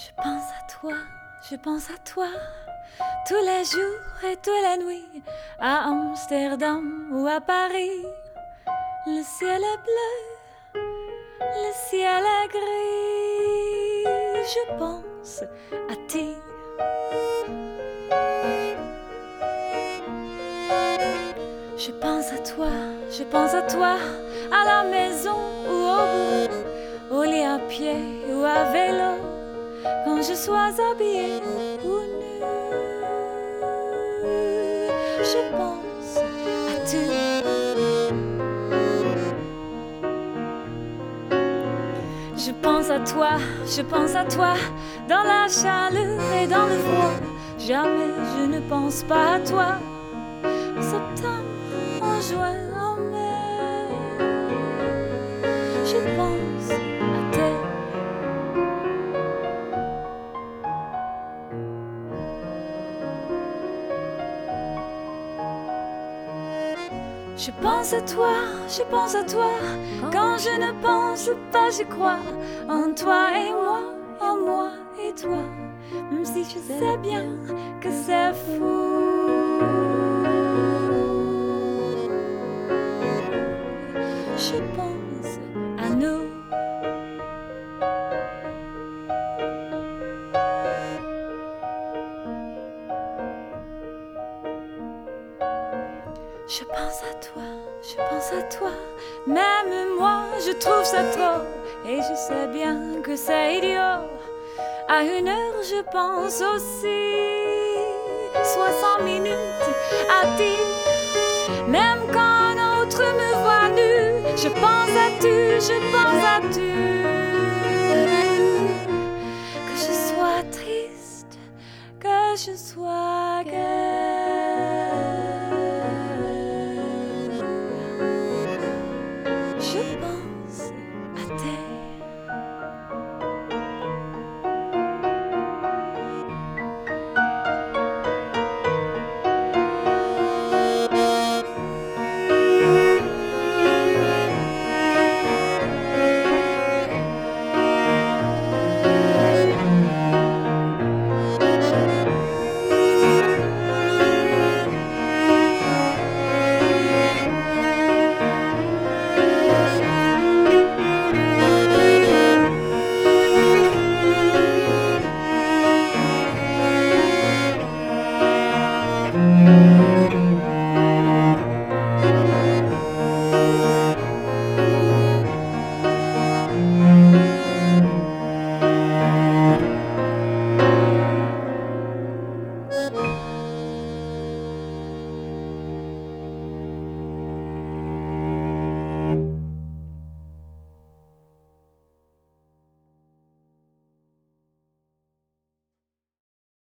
Je pense à toi, je pense à toi, tous les jours et toutes les nuits, à Amsterdam ou à Paris. Le ciel est bleu, le ciel est gris. Je pense à ti. Je pense à toi, je pense à toi, à la maison ou au bureau, au lit à pied ou à vélo, quand je sois habillée ou nue. Je pense à tout. Je pense à toi, je pense à toi, dans la chaleur et dans le froid. Jamais je ne pense pas à toi. En septembre, en juin, en mai, je pense à toi. Je pense à toi, je pense à toi, quand je ne pense pas, je crois en toi et moi, en moi et toi, même si je sais bien que c'est fou. Je pense à nous. Je pense à toi, je pense à toi, même moi je trouve ça trop, et je sais bien que c'est idiot. À une heure je pense aussi, 60 minutes à dire, même quand un autre me voit nu, je pense à tu, je pense à tu. Que je sois triste, que je sois gaie.